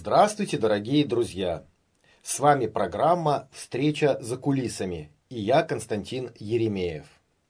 Здравствуйте, дорогие друзья! С вами программа «Встреча за кулисами» и я, Константин Еремеев.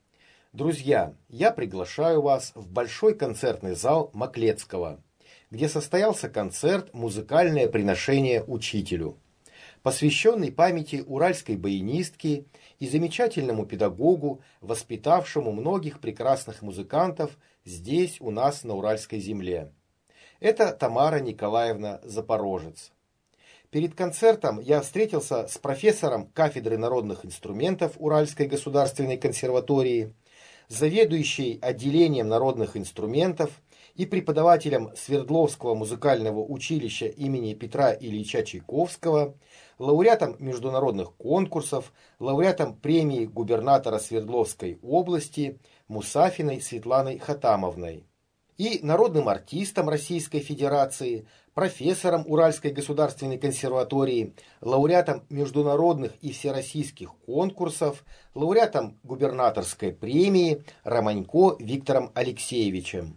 Друзья, я приглашаю вас в большой концертный зал Маклецкого, где состоялся концерт «Музыкальное приношение учителю», посвященный памяти уральской баянистки и замечательному педагогу, воспитавшему многих прекрасных музыкантов здесь, у нас, на Уральской земле. Это Тамара Николаевна Запорожец. Перед концертом я встретился с профессором кафедры народных инструментов Уральской государственной консерватории, заведующей отделением народных инструментов и преподавателем Свердловского музыкального училища имени Петра Ильича Чайковского, лауреатом международных конкурсов, лауреатом премии губернатора Свердловской области Мусафиной Светланой Хатамовной и народным артистом Российской Федерации, профессором Уральской государственной консерватории, лауреатом международных и всероссийских конкурсов, лауреатом губернаторской премии Романько Виктором Алексеевичем.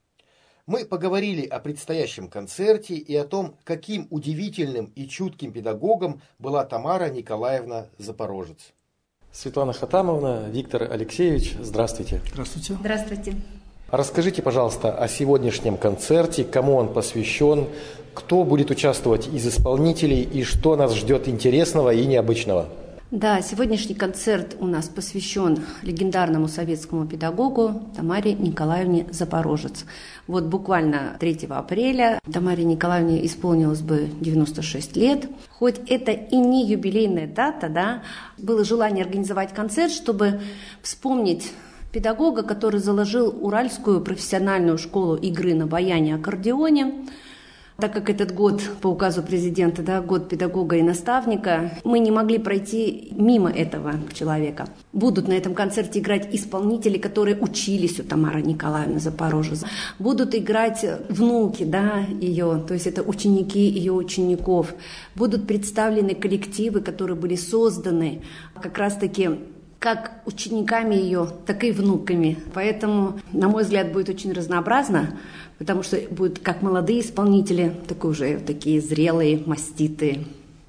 Мы поговорили о предстоящем концерте и о том, каким удивительным и чутким педагогом была Тамара Николаевна Запорожец. Светлана Хатамовна, Виктор Алексеевич, здравствуйте. Здравствуйте. Здравствуйте. Расскажите, пожалуйста, о сегодняшнем концерте, кому он посвящен, кто будет участвовать из исполнителей и что нас ждет интересного и необычного. Да, сегодняшний концерт у нас посвящен легендарному советскому педагогу Тамаре Николаевне Запорожец. Вот буквально 3 апреля Тамаре Николаевне исполнилось бы 96 лет. Хоть это и не юбилейная дата, да, было желание организовать концерт, чтобы вспомнить педагога, который заложил Уральскую профессиональную школу игры на баяне и аккордеоне. Так как этот год, по указу президента, да, год педагога и наставника, мы не могли пройти мимо этого человека. Будут на этом концерте играть исполнители, которые учились у Тамары Николаевны Запорожец. Будут играть внуки, да, ее, то есть это ученики ее учеников. Будут представлены коллективы, которые были созданы как раз-таки как учениками ее, так и внуками. Поэтому, на мой взгляд, будет очень разнообразно, потому что будут как молодые исполнители, так и уже такие зрелые, маститые.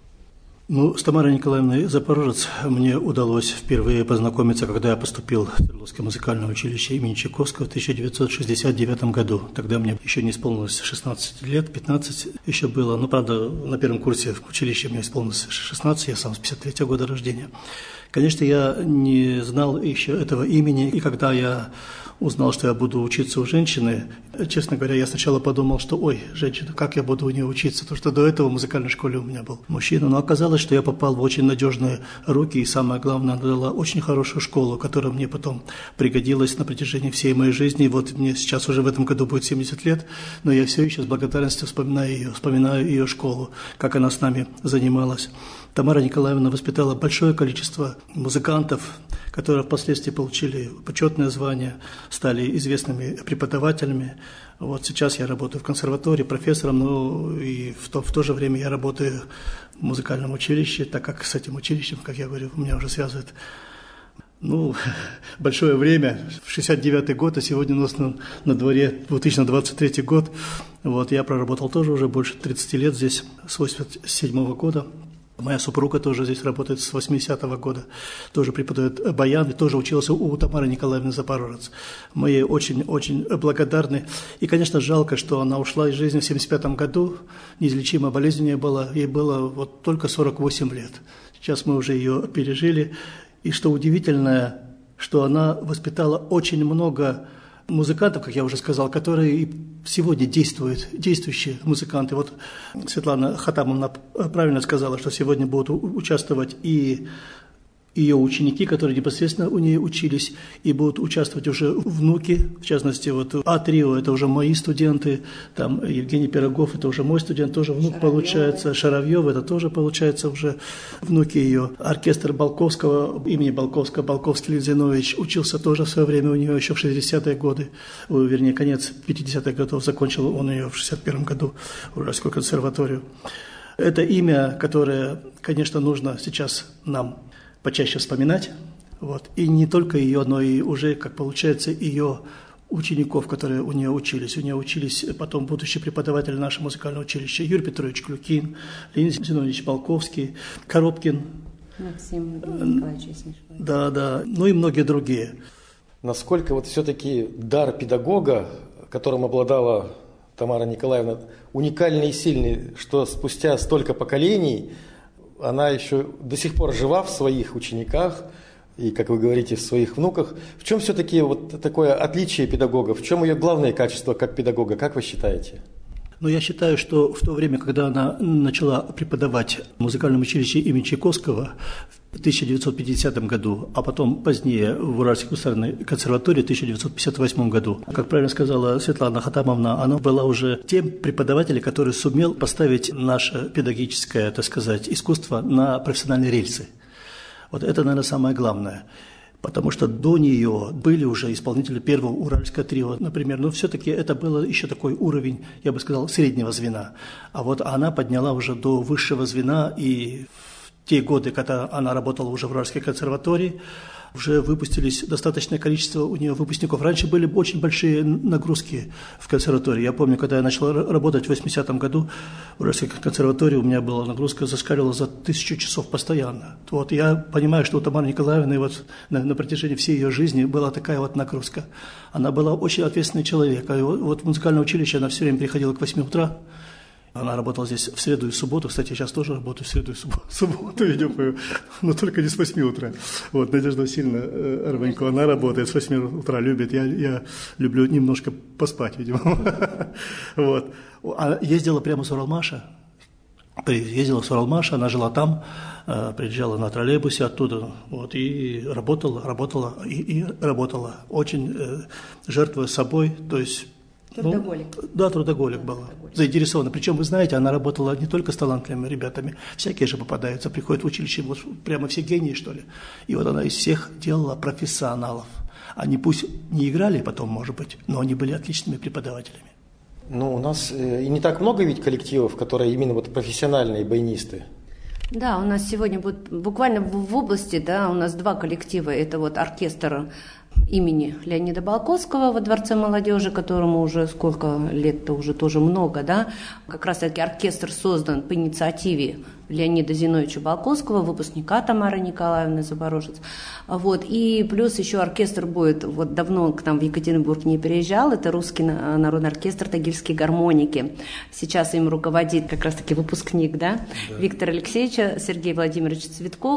С Тамарой Николаевной Запорожец мне удалось впервые познакомиться, когда я поступил в Свердловское музыкальное училище имени Чайковского в 1969 году. Тогда мне еще не исполнилось 16 лет, 15 еще было. Правда, на первом курсе в училище мне исполнилось 16, я сам с 53 года рождения. Конечно, я не знал еще этого имени, и когда я узнал, что я буду учиться у женщины, честно говоря, я сначала подумал, что женщина, как я буду у нее учиться, потому что до этого в музыкальной школе у меня был мужчина. Но оказалось, что я попал в очень надежные руки, и самое главное, она дала очень хорошую школу, которая мне потом пригодилась на протяжении всей моей жизни. И вот мне сейчас уже в этом году будет 70 лет, но я все еще с благодарностью вспоминаю ее школу, как она с нами занималась. Тамара Николаевна воспитала большое количество музыкантов, которые впоследствии получили почетное звание, стали известными преподавателями. Вот сейчас я работаю в консерватории профессором, но и в то же время я работаю в музыкальном училище, так как с этим училищем, как я говорю, меня уже связывает большое время. 69-й год, а сегодня у нас на дворе 2023 год. Вот, я проработал тоже уже больше 30 лет здесь, с 87 года. Моя супруга тоже здесь работает с 80-го года, тоже преподает баян и тоже учился у Тамары Николаевны Запорожец. Мы ей очень-очень благодарны. И, конечно, жалко, что она ушла из жизни в 75-м году, неизлечимая болезнь у нее была, ей было только 48 лет. Сейчас мы уже ее пережили. И что удивительно, что она воспитала очень много музыкантов, как я уже сказал, которые сегодня действующие музыканты. Вот Светлана Хатамовна правильно сказала, что сегодня будут участвовать и ее ученики, которые непосредственно у нее учились, и будут участвовать уже внуки, в частности, А-трио, это уже мои студенты, там Евгений Пирогов, это уже мой студент, тоже внук получается, Шаровьев, это тоже получается уже внуки ее. Оркестр Балковского, имени Балковского, Балковский Лизинович, учился тоже в свое время у нее еще в 60-е годы, вернее, конец 50-х годов, закончил он ее в 61-м году, Уральскую консерваторию. Это имя, которое, конечно, нужно сейчас нам почаще вспоминать, и не только ее, но и уже, как получается, ее учеников, которые у нее учились. У нее учились потом будущие преподаватели нашего музыкального училища: Юрий Петрович Клюкин, Леонид Зиновьевич Полковский, Коробкин. Максим Николаевич, если не ошибаюсь. Да, ну и многие другие. Насколько вот все-таки дар педагога, которым обладала Тамара Николаевна, уникальный и сильный, что спустя столько поколений она еще до сих пор жива в своих учениках и, как вы говорите, в своих внуках. В чем все-таки вот такое отличие педагога? В чем ее главное качество как педагога? Как вы считаете? Но я считаю, что в то время, когда она начала преподавать в музыкальном училище имени Чайковского в 1950 году, а потом позднее в Уральской государственной консерватории в 1958 году, как правильно сказала Светлана Хатамовна, она была уже тем преподавателем, который сумел поставить наше педагогическое, так сказать, искусство на профессиональные рельсы. Вот это, наверное, самое главное. Потому что до нее были уже исполнители первого уральского трио, например. Но все-таки это был еще такой уровень, я бы сказал, среднего звена. А вот она подняла уже до высшего звена, и в те годы, когда она работала уже в Уральской консерватории, уже выпустились достаточное количество у нее выпускников. Раньше были очень большие нагрузки в консерватории. Я помню, когда я начал работать в 80-м году в Уральской консерватории, у меня была нагрузка, зашкаливала за 1000 часов постоянно. Вот я понимаю, что у Тамары Николаевны вот на протяжении всей ее жизни была такая вот нагрузка. Она была очень ответственный человек. А вот в музыкальное училище она все время приходила к 8 утра. Она работала здесь в среду и субботу. Кстати, я сейчас тоже работаю в среду и субботу, видимо, но только не с 8 утра. Вот, Надежда Васильевна Арванько, она работает с 8 утра, любит. Я люблю немножко поспать, видимо. Вот. А ездила прямо с Уралмаша. Ездила с Уралмаша, она жила там, приезжала на троллейбусе оттуда, вот, и работала. Очень жертвуя собой, то есть... Трудоголик. Да, трудоголик была. Заинтересована. Причем, вы знаете, она работала не только с талантливыми ребятами, всякие же попадаются, приходят в училище, вот прямо все гении, что ли. И вот она из всех делала профессионалов. Они пусть не играли потом, может быть, но они были отличными преподавателями. Ну, у нас и не так много ведь коллективов, которые именно вот профессиональные баянисты. Да, у нас сегодня будет буквально в области, да, у нас 2 коллектива. Это вот оркестр имени Леонида Балковского во Дворце молодежи, которому уже сколько лет-то уже тоже много, да. Как раз-таки оркестр создан по инициативе Леонида Зиновьевича Балковского, выпускника Тамары Николаевны, Запорожец. Вот. И плюс еще оркестр будет, вот давно к нам в Екатеринбург не переезжал, это русский народный оркестр «Тагильские гармоники». Сейчас им руководит как раз-таки выпускник, да. Виктор Алексеевич, Сергей Владимирович Цветков.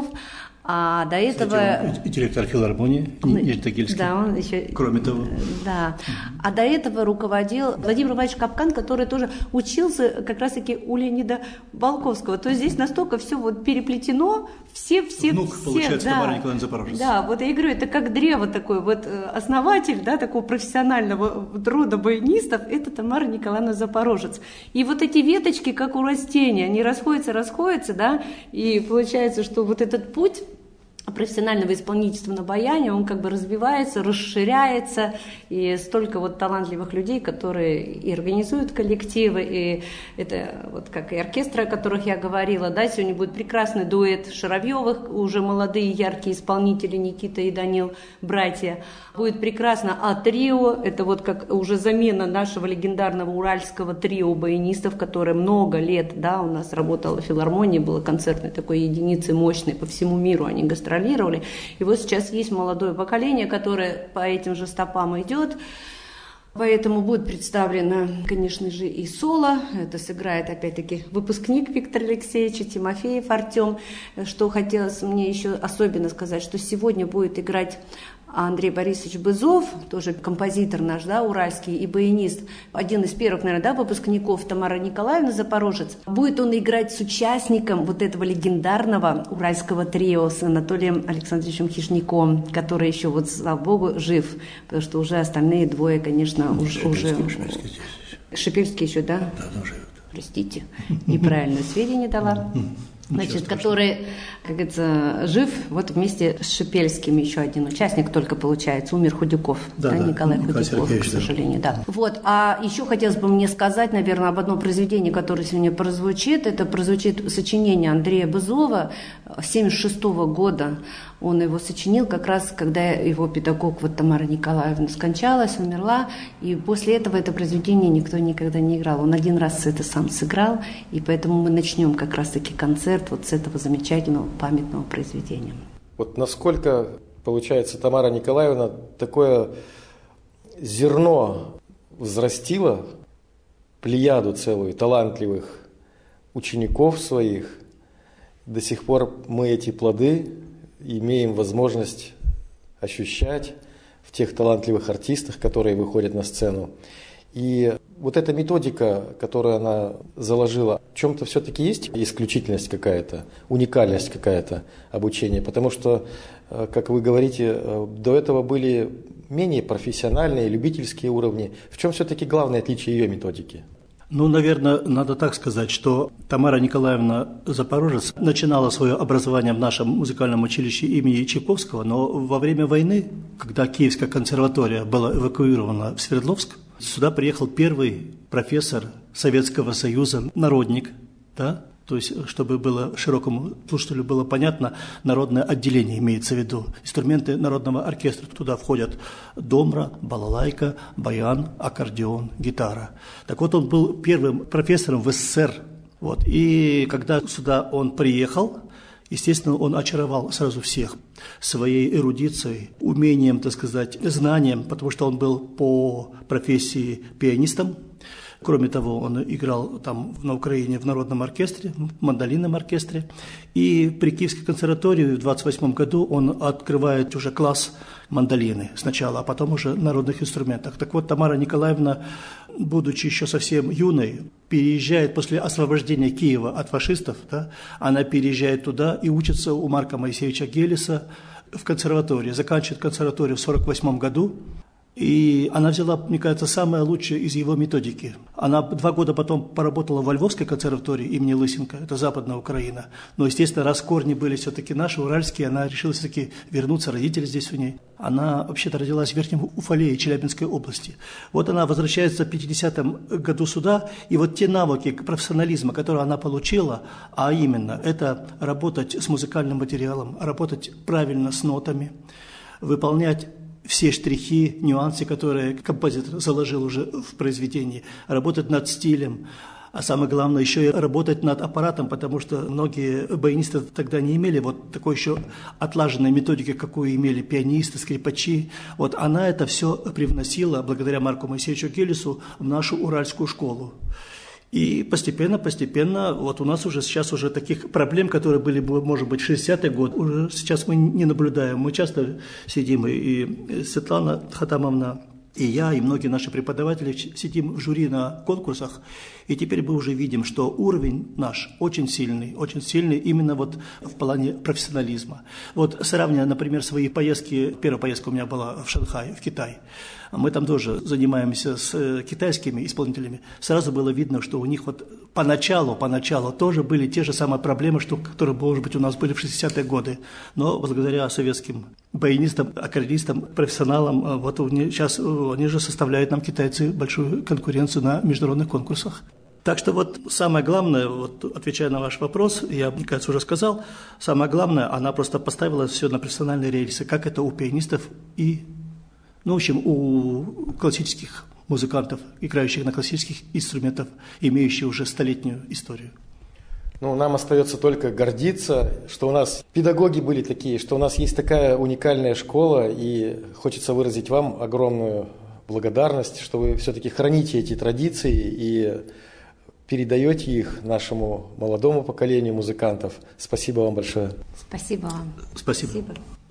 А до этого... И директор филармонии Нижнетагильский. Да, он еще... Кроме того. Да. А до этого руководил Владимир Иванович Капкан, который тоже учился как раз-таки у Леонида Балковского. То есть здесь настолько все вот переплетено, все... Внук, получается, Тамара Николаевна Запорожец. Да, вот я говорю, это как древо такое, вот основатель, да, такого профессионального рода баянистов, это Тамара Николаевна Запорожец. И вот эти веточки, как у растения, они расходятся, да, и получается, что вот этот путь профессионального исполнительства на баяне, он как бы развивается, расширяется, и столько вот талантливых людей, которые и организуют коллективы, и это вот как и оркестры, о которых я говорила, да, сегодня будет прекрасный дуэт Шаровьевых, уже молодые яркие исполнители Никита и Данил, братья, будет прекрасно трио, это вот как уже замена нашего легендарного уральского трио баянистов, которое много лет, да, у нас работало в филармонии, было концертной такой единицей мощной по всему миру, они гастролировали. И вот сейчас есть молодое поколение, которое по этим же стопам идет. Поэтому будет представлено, конечно же, и соло. Это сыграет, опять-таки, выпускник Виктор Алексеевич, Тимофеев Артем. Что хотелось мне еще особенно сказать, что сегодня будет играть Андрей Борисович Бызов, тоже композитор наш, да, уральский, и баянист, один из первых, наверное, да, выпускников Тамары Николаевны Запорожец. Будет он играть с участником вот этого легендарного уральского трио с Анатолием Александровичем Хижняком, который еще, вот, слава богу, жив, потому что уже остальные двое, конечно, уже... Шипельский еще, да? Да, живет. Простите, неправильное сведения дала. Значит, который, как говорится, жив, вот вместе с Шипельским еще один участник только получается, умер Худяков, да, Николай Худяков, к сожалению, да. Вот, а еще хотелось бы мне сказать, наверное, об одном произведении, которое сегодня прозвучит, это прозвучит сочинение Андрея Бызова 1976 года, Он его сочинил как раз, когда его педагог Тамара Николаевна скончалась, умерла, и после этого это произведение никто никогда не играл. Он один раз это сам сыграл, и поэтому мы начнем как раз-таки концерт с этого замечательного памятного произведения. Насколько, получается, Тамара Николаевна такое зерно взрастила, плеяду целую талантливых учеников своих. До сих пор мы эти плоды имеем возможность ощущать в тех талантливых артистах, которые выходят на сцену. И эта методика, которую она заложила, в чем-то все-таки есть исключительность какая-то, уникальность какая-то обучения, потому что, как вы говорите, до этого были менее профессиональные, любительские уровни. В чем все-таки главное отличие ее методики? Наверное, надо так сказать, что Тамара Николаевна Запорожец начинала свое образование в нашем музыкальном училище имени Чайковского, но во время войны, когда Киевская консерватория была эвакуирована в Свердловск, сюда приехал первый профессор Советского Союза, народник, да? То есть, чтобы было широкому слушателю было понятно, народное отделение имеется в виду. Инструменты народного оркестра. Туда входят домра, балалайка, баян, аккордеон, гитара. Так вот, он был первым профессором в СССР. И когда сюда он приехал, естественно, он очаровал сразу всех своей эрудицией, умением, так сказать, знанием, потому что он был по профессии пианистом. Кроме того, он играл там на Украине в народном оркестре, в мандолинном оркестре. И при Киевской консерватории в 1928 году он открывает уже класс мандолины сначала, а потом уже народных инструментах. Так вот, Тамара Николаевна, будучи еще совсем юной, переезжает после освобождения Киева от фашистов, да, она переезжает туда и учится у Марка Моисеевича Гелеса в консерватории. Заканчивает консерваторию в 1948 году. И она взяла, мне кажется, самое лучшее из его методики. Она 2 года потом поработала во Львовской консерватории имени Лысенко, это Западная Украина. Но, естественно, раз корни были все-таки наши, уральские, она решила все-таки вернуться, родители здесь у ней. Она вообще-то родилась в Верхнем Уфалее, Челябинской области. Она возвращается в 50-м году сюда, и те навыки профессионализма, которые она получила, а именно, это работать с музыкальным материалом, работать правильно с нотами, выполнять все штрихи, нюансы, которые композитор заложил уже в произведении, работать над стилем, а самое главное еще и работать над аппаратом, потому что многие баянисты тогда не имели такой еще отлаженной методики, какую имели пианисты, скрипачи. Она это все привносила, благодаря Марку Моисеевичу Гелесу, в нашу уральскую школу. И постепенно, у нас уже сейчас таких проблем, которые были, может быть, в 60-й год, уже сейчас мы не наблюдаем. Мы часто сидим, и Светлана Хатамовна, и я, и многие наши преподаватели сидим в жюри на конкурсах, и теперь мы уже видим, что уровень наш очень сильный именно в плане профессионализма. Сравнивая, например, свои поездки, первая поездка у меня была в Шанхай, в Китай, мы там тоже занимаемся с китайскими исполнителями, сразу было видно, что у них поначалу тоже были те же самые проблемы, которые, может быть, у нас были в 60-е годы, но благодаря советским баянистам, аккордеонистам, профессионалам, сейчас они же составляют нам, китайцы, большую конкуренцию на международных конкурсах. Так что самое главное, отвечая на ваш вопрос, я, мне кажется, уже сказал, самое главное, она просто поставила все на профессиональные рельсы, как это у пианистов и, в общем, у классических музыкантов, играющих на классических инструментах, имеющих уже столетнюю историю. Нам остается только гордиться, что у нас педагоги были такие, что у нас есть такая уникальная школа, и хочется выразить вам огромную благодарность, что вы все-таки храните эти традиции и передаете их нашему молодому поколению музыкантов. Спасибо вам большое. Спасибо вам. Спасибо.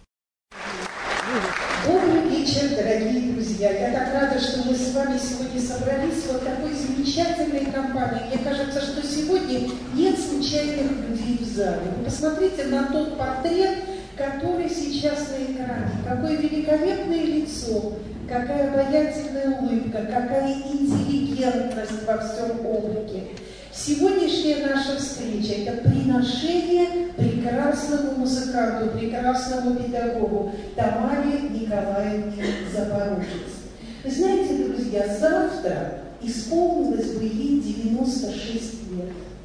Добрый вечер, дорогие друзья. Я так рада, что мы с вами сегодня собрались в такой замечательной компании. Мне кажется, что сегодня нет случайных людей в зале. Вы посмотрите на тот портрет, который сейчас на экране. Какое великолепное лицо, какая обаятельная улыбка, какая интеллигентность во всем облике. Сегодняшняя наша встреча – это приношение прекрасному музыканту, прекрасному педагогу Тамаре Николаевне Запорожец. Вы знаете, друзья, завтра исполнилось бы ей 96 лет.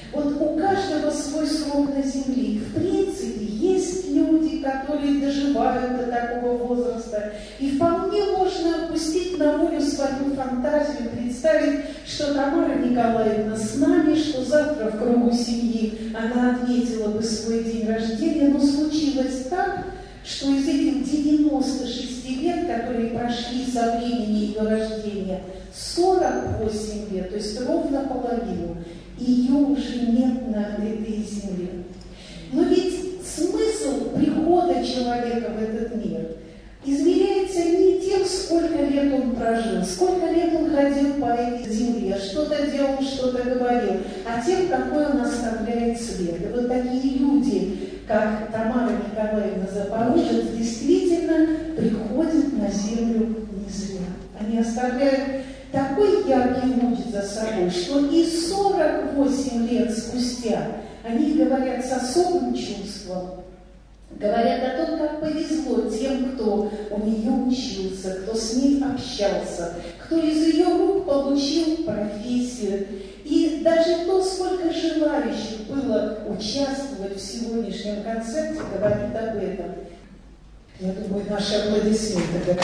Вот у каждого свой срок на земле. В принципе, есть люди, которые доживают до такого возраста. И вполне можно пустить на волю свою фантазию, представить, что Тамара Николаевна с нами, что завтра в кругу семьи она отметила бы свой день рождения. Но случилось так, что из этих 96 лет, которые прошли со времени ее рождения, 48 лет, то есть ровно половину, ее уже нет на этой земле. Но ведь смысл прихода человека в этот мир измеряется не тем, сколько лет он прожил, сколько лет он ходил по этой земле, что-то делал, что-то говорил, а тем, какой он оставляет след. И вот такие люди, как Тамара Николаевна Запорожец, действительно приходят на землю не зря. Они оставляют такой яркий путь за собой, что и 48 лет спустя они говорят с особым чувством, говорят о том, как повезло тем, кто у нее учился, кто с ней общался, кто из ее рук получил профессию. И даже то, сколько желающих было участвовать в сегодняшнем концерте, говорит об этом. Я думаю, наши аплодисменты говорят.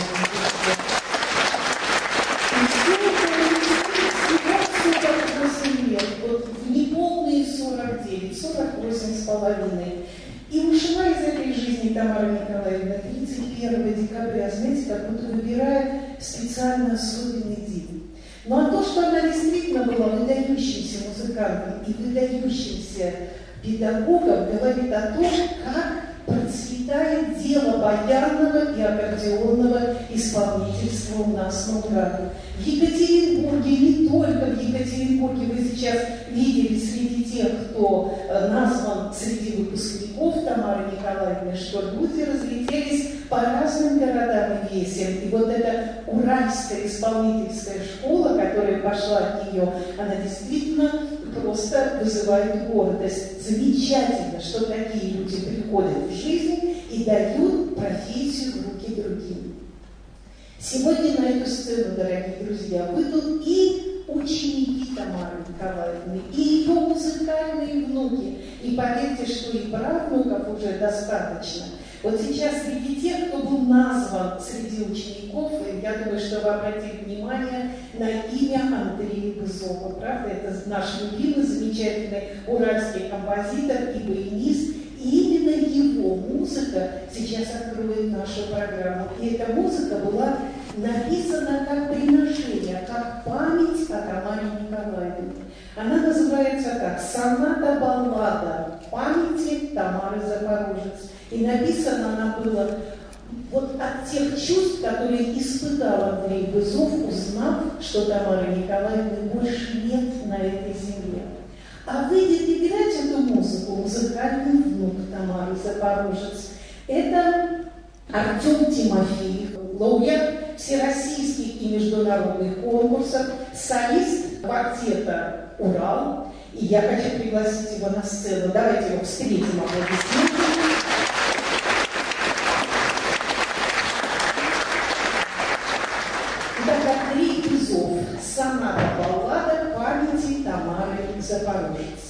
И все это 48 лет, вот в неполные 49, 48 с половиной. И ушла из этой жизни Тамара Николаевна 31 декабря, знаете, как будто выбирает специально особенный день. Ну а то, что она действительно была выдающимся музыкантом и выдающимся педагогом, говорит о том, как процветает дело баянного и аккордеонного исполнительства у нас на Урале. В Екатеринбурге, не только в Екатеринбурге, вы сейчас видели среди тех, кто назван среди выпускников Тамары Николаевны, что люди разлетелись по разным городам и весям. И вот эта Уральская исполнительская школа, которая пошла от нее, она действительно просто вызывает гордость. Замечательно, что такие люди приходят в жизнь и дают профессию в руки другим. Сегодня на эту сцену, дорогие друзья, выйдут и ученики Тамары Николаевны, и ее музыкальные внуки. И поверьте, что и правнуков уже достаточно. Вот сейчас среди тех, кто был назван среди учеников, я думаю, что вы обратили внимание на имя Андрея Бызова. Правда, это наш любимый, замечательный уральский композитор и баянист. И именно его музыка сейчас откроет нашу программу. И эта музыка была написана как приношение, как память о Тамаре Николаевне. Она называется как «Соната-баллада памяти Тамары Запорожец». И написана она была вот от тех чувств, которые испытал Андрей Бызов, узнав, что Тамары Николаевны больше нет на этой земле. А выйдет играть эту музыку музыкальный внук Тамары Запорожец. Это Артем Тимофеев, лауреат всероссийских и международных конкурсов, солист квартета «Урал». И я хочу пригласить его на сцену. Давайте его встретим аплодисментами. Итак, Андрей Бызов, «Соната-баллада памяти Тамары Запорожец».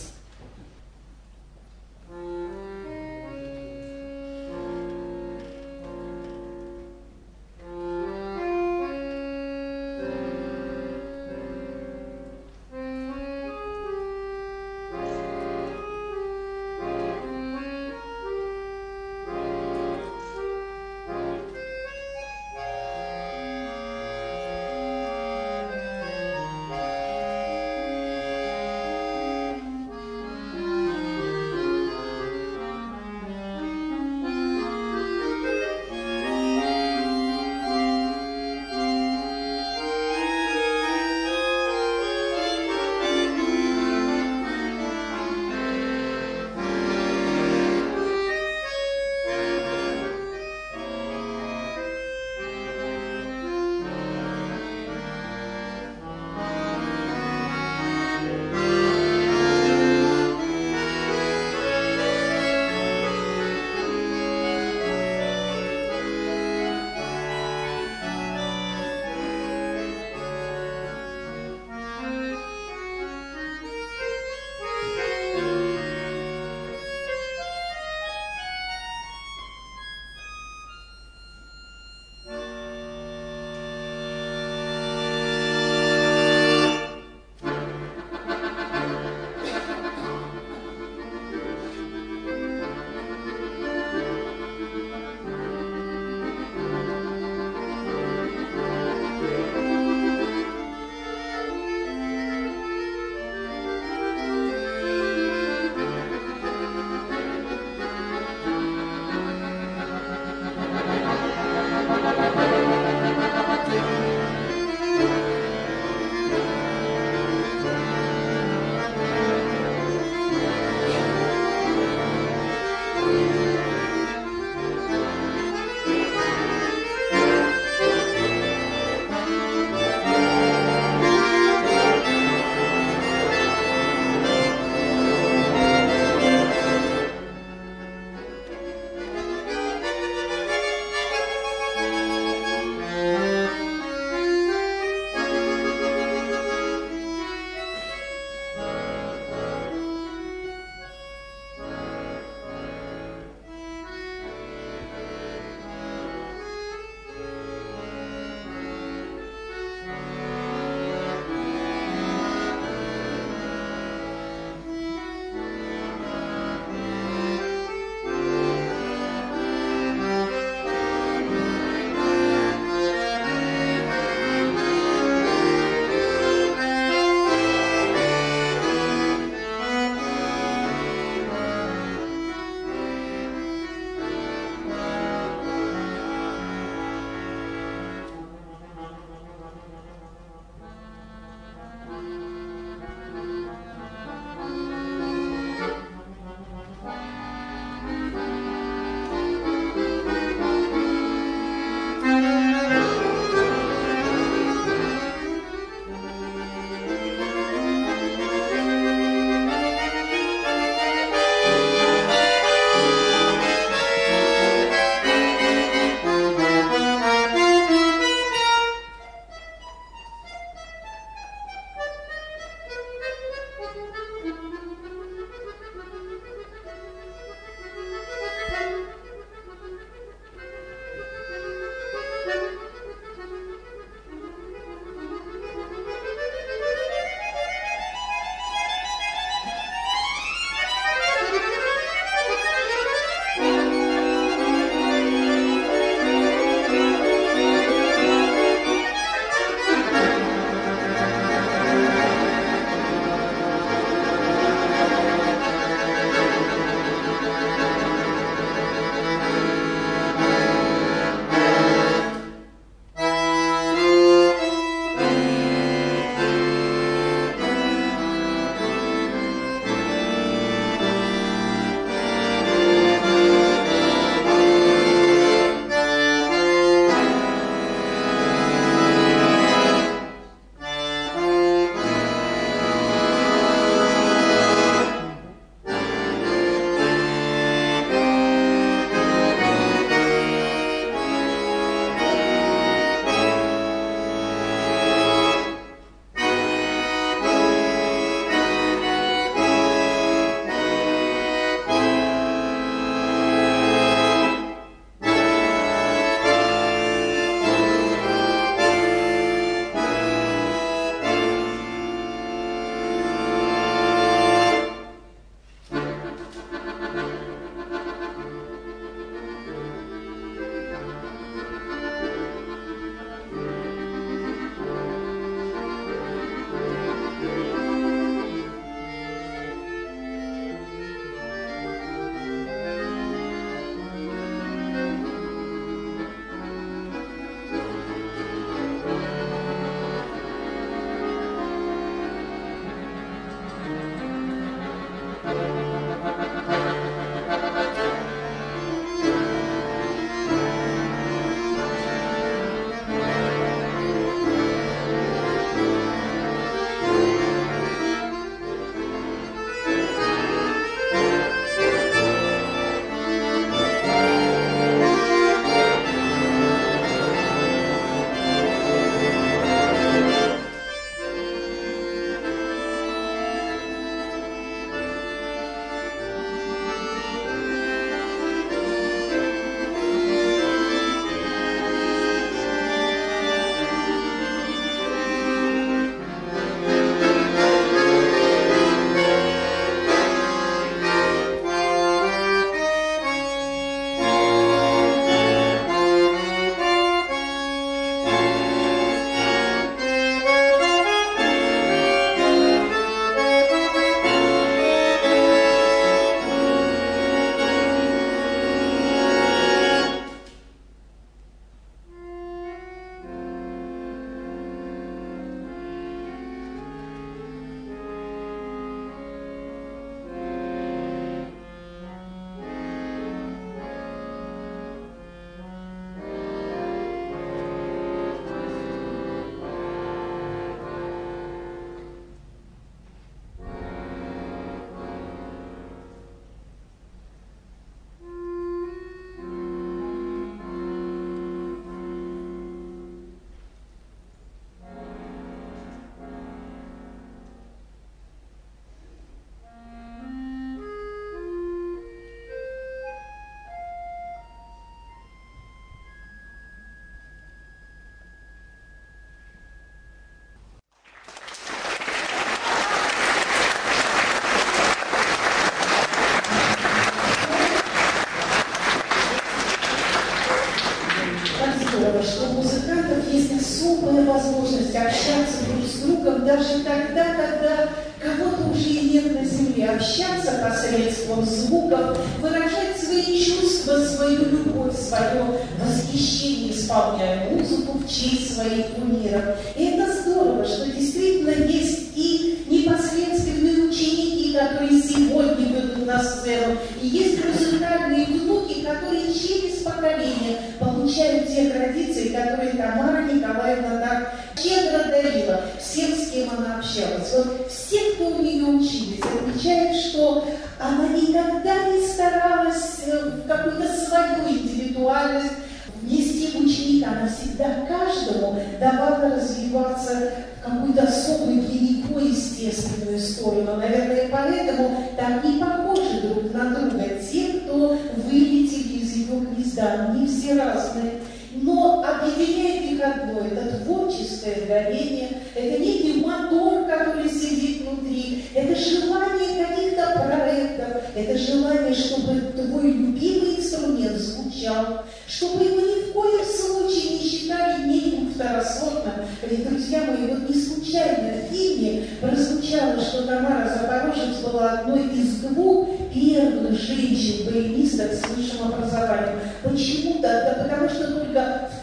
музыкантов есть особая возможность общаться друг с другом даже тогда, когда кого-то уже и нет на земле. Общаться посредством звуков, выражать свои чувства, свою любовь, свое восхищение, исполняя музыку в честь своих кумиров. И это здорово, что действительно есть и непосредственные ученики, которые сегодня выйдут на сцену, и есть музыкальные внуки, которые через поколение получают те традиции, которые Тамара Николаевна так щедро дарила всем, с кем она общалась. Вот все, кто у нее учились, отмечают, что она никогда не старалась в какую-то свою индивидуальность внести в ученика. Она всегда каждому давала развиваться в какую-то особую для него естественную сторону. Наверное, поэтому так не похожи друг на друга те, кто вылетели из ее гнезда. Они все разные. Но объединяет их одно – это творческое горение, это некий мотор, который сидит внутри, это желание каких-то проектов, это желание, чтобы твой любимый инструмент звучал, чтобы его ни в коем случае не считали неким второсортным. Ведь, друзья мои, вот не случайно в фильме прозвучало, что Тамара Запорожец была одной из двух первых женщин-баянисток с высшим образованием. Почему-то, да потому что только в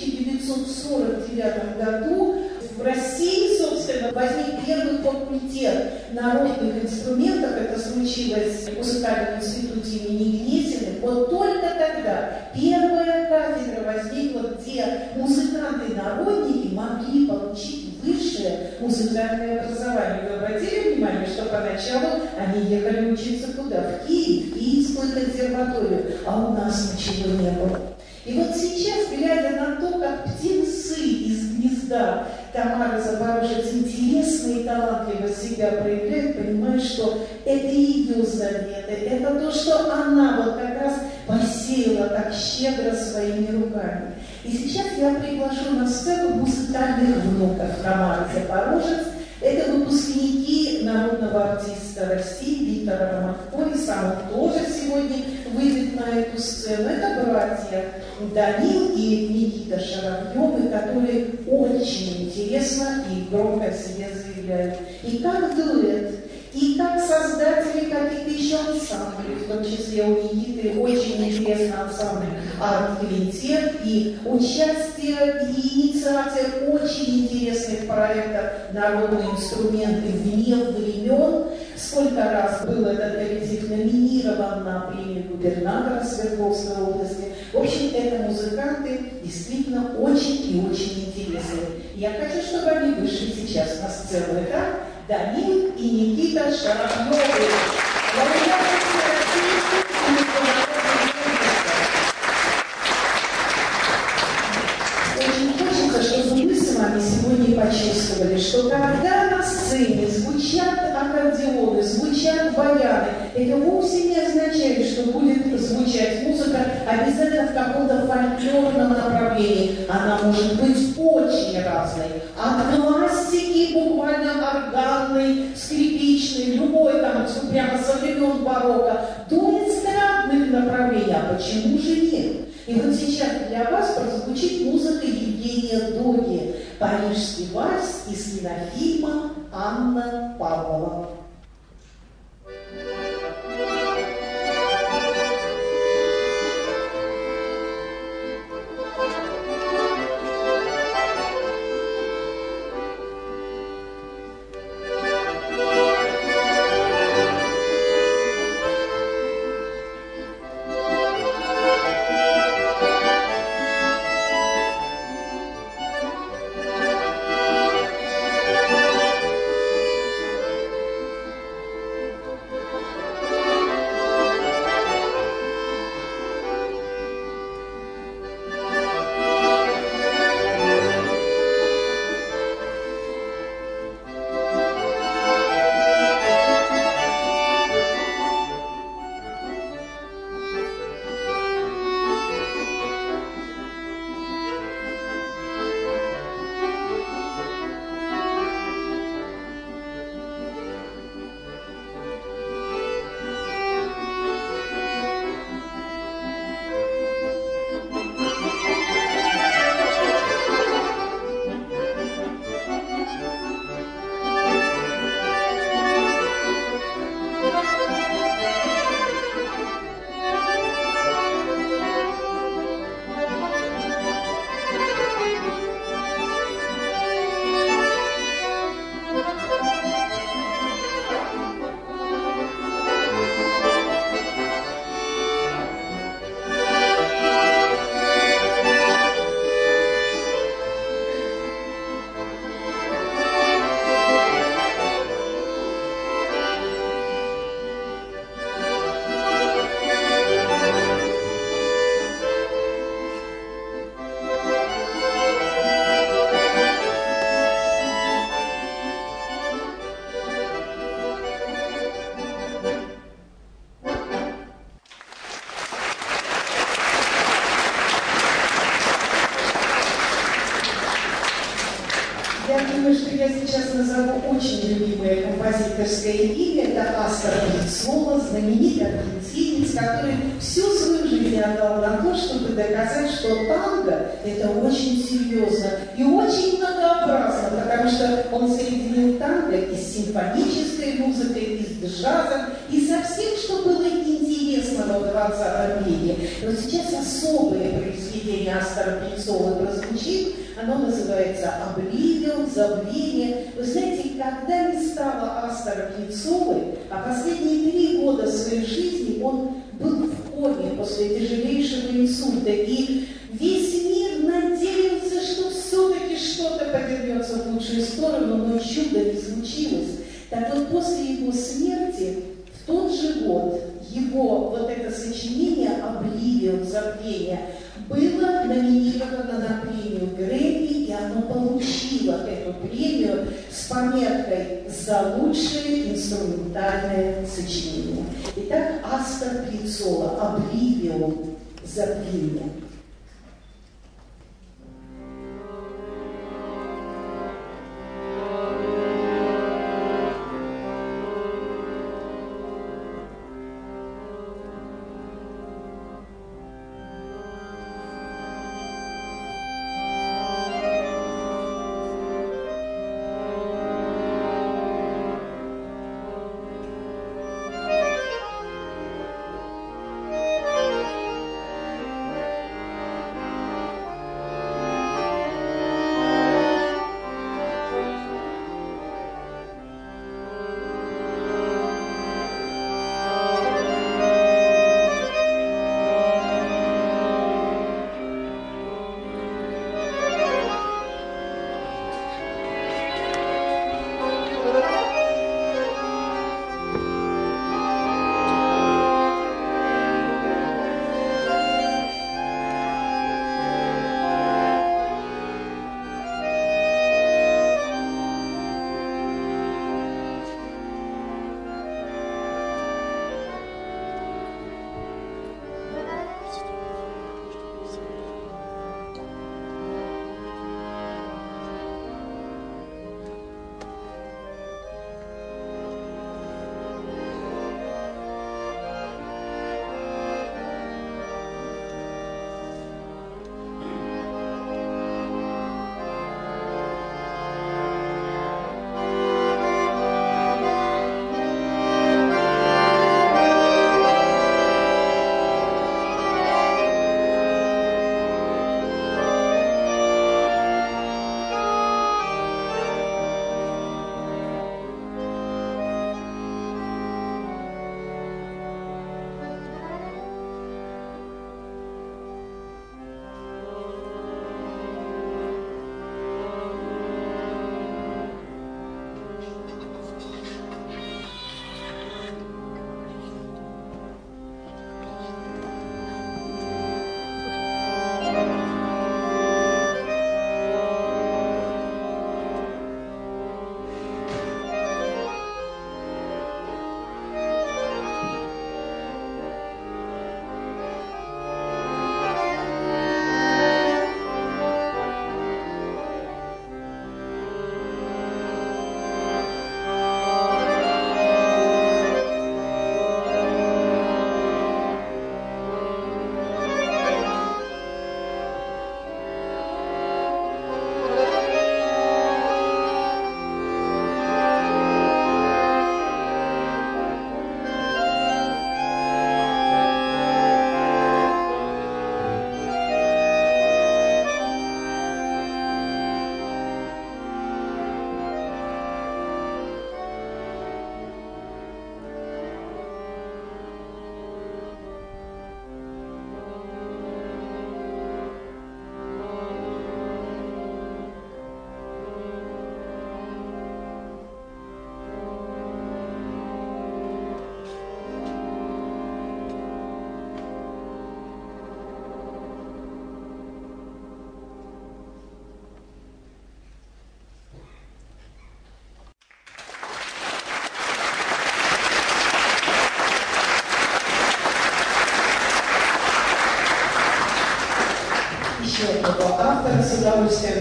1949 году в России, собственно, возник первый факультет народных инструментов. Это случилось в Музыкальном институте имени Гнесиных. Вот только тогда первая кафедра возникла, где музыканты-народники могли получить высшее музыкальное образование. Вы обратили внимание, что поначалу они ехали учиться куда? В Киев, в Киевскую консерваторию, а у нас ничего не было. И вот сейчас, глядя на то, как птенцы из гнезда Тамары Запорожец интересно и талантливо себя проявляет, понимаешь, что это ее заветы, это то, что она вот как раз посеяла так щедро своими руками. И сейчас я приглашу на сцену музыкальных внуков Тамары Запорожец. Это выпускники народного артиста России Виктора Романко, и сам он тоже сегодня выйдет на эту сцену. Это братья Данил и Никита Шаровьевы, которые очень интересно и громко о себе заявляют. И как дуэт, и как создатели каких-то еще ансамблей, в том числе у Никиты очень интересный ансамбль «Арт-квинтет», и участие и инициация очень интересных проектов «Народные инструменты вне времен». Сколько раз был этот коллектив номинирован на премию губернатора Свердловской области. В общем, это музыканты действительно очень и очень интересные. Я хочу, чтобы они вышли сейчас на сцену. Итак, Данил и Никита Шаровьевы. Очень хочется, чтобы мы с вами сегодня почувствовали, что когда на сцене звучат аккордеоны, звучат баяны, это вовсе не означает, что будет звучать музыка обязательно в каком-то фольклорном направлении. Она может быть очень разной. От классики, буквально органной, скрипичной, любой там, прямо со времен барокко, до эстрадных направлений. А почему же нет? И вот сейчас для вас прозвучит музыка Евгения Доги, парижский вальс из кинофильма «Анна Павлова». Я думаю, что я сейчас назову очень любимое композиторское имя. Это Астор Пьяццола, знаменитый аргентинец, который всю свою жизнь отдал на то, чтобы доказать, что танго – это очень серьезно и очень многообразно, потому что он соединил танго и с симфонической музыкой, и с джазом, и со всем, что было интересного в 20 веке. Но сейчас особое произведение Астора Пьяццолы прозвучит. Оно называется «Обливион», «Забвение». Вы знаете, когда не стало Астора Пьяццолы, а последние 3 года своей жизни он был в коме после тяжелейшего инсульта, и весь мир надеялся, что все-таки что-то повернется в лучшую сторону, но чудо не случилось. Так вот, после его смерти, в тот же год, его вот это сочинение «Обливион», «Забвение» было номинировано на премию Грэмми, и оно получило эту премию с пометкой «За лучшее инструментальное сочинение». Итак, Астор Пьяццола «Обливион», «Забвение».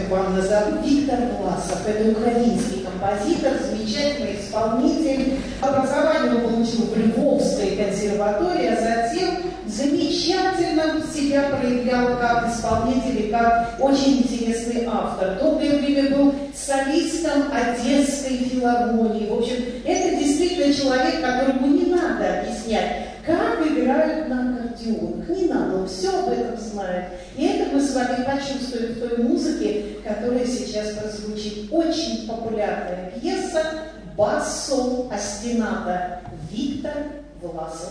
вам назову. Виктор Власов. Это украинский композитор, замечательный исполнитель. Образование он получил в Львовской консерватории, а затем замечательно себя проявлял как исполнитель и как очень интересный автор. Долгое время был солистом Одесской филармонии. В общем, это действительно человек, которому не надо объяснять, как играют на аккордеонах. Не надо, он все об этом знает. И это мы с вами почувствуем в той музыке, которая сейчас прозвучит. Очень популярная пьеса «Бассо Остинато». Виктор Власов.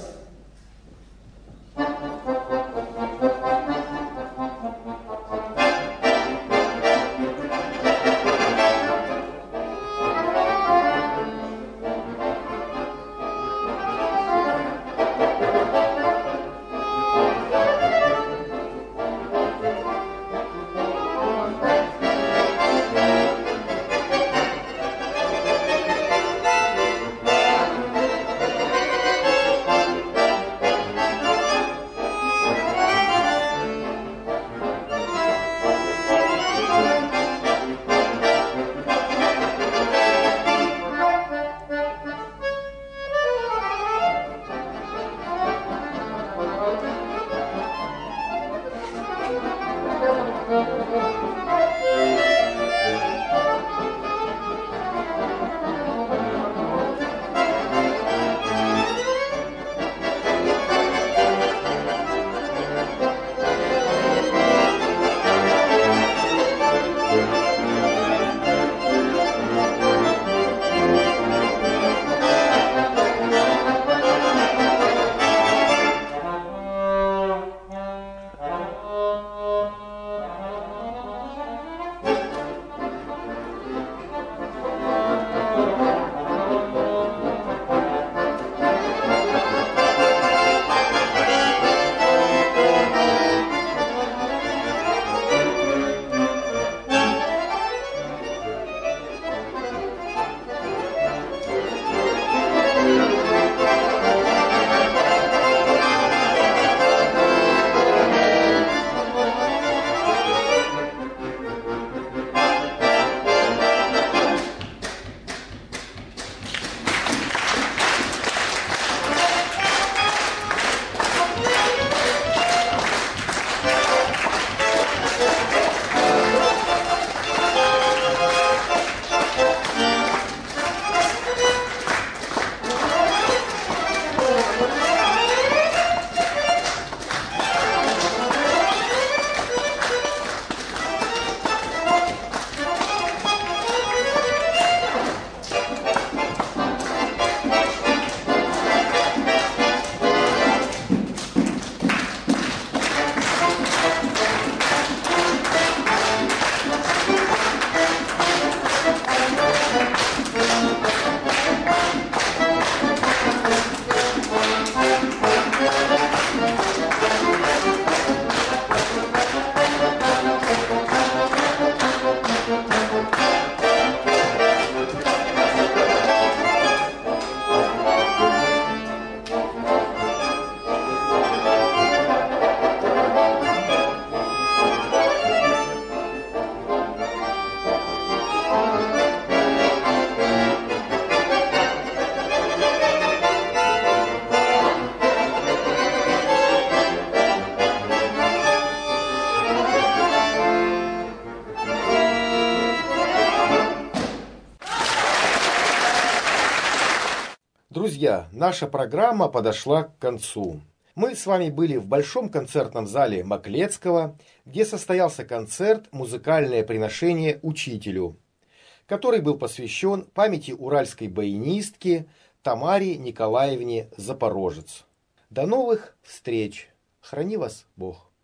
Друзья, наша программа подошла к концу. Мы с вами были в Большом концертном зале Маклецкого, где состоялся концерт «Музыкальное приношение учителю», который был посвящен памяти уральской баянистки Тамаре Николаевне Запорожец. До новых встреч! Храни вас Бог!